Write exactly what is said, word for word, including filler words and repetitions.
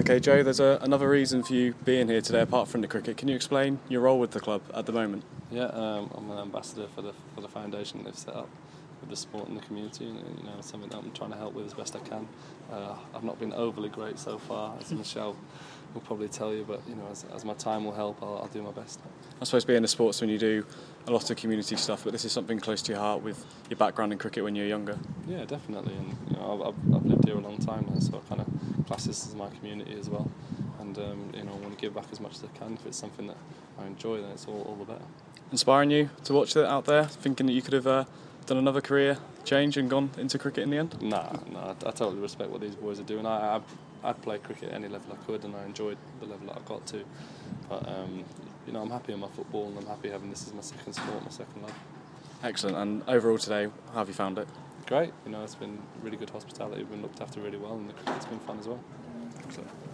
Okay, Joe, there's a, another reason for you being here today apart from the cricket. Can you explain your role with the club at the moment? Yeah, um, I'm an ambassador for the for the foundation they've set up with the sport in the community, and you know, it's something that I'm trying to help with as best I can. Uh, I've not been overly great so far, as Michelle will probably tell you, but you know, as, as my time will help, I'll, I'll do my best. I suppose being a sportsman, you do a lot of community stuff, but this is something close to your heart with your background in cricket when you were younger. Yeah, definitely, and you know, I've, I've lived here a long time now, so I kind of class this as my community as well. And um, you know, I want to give back as much as I can. If it's something that I enjoy, then it's all, all the better. Inspiring you to watch it out there, thinking that you could have uh, done another career change and gone into cricket in the end? Nah, nah, I, I totally respect what these boys are doing. I, I I'd play cricket at any level I could, and I enjoyed the level that I got to. But um, you know, I'm happy in my football, and I'm happy having this as my second sport, my second life. Excellent. And overall today, how have you found it? Great. You know, it's been really good hospitality. We've been looked after really well, and the cricket's been fun as well. Excellent.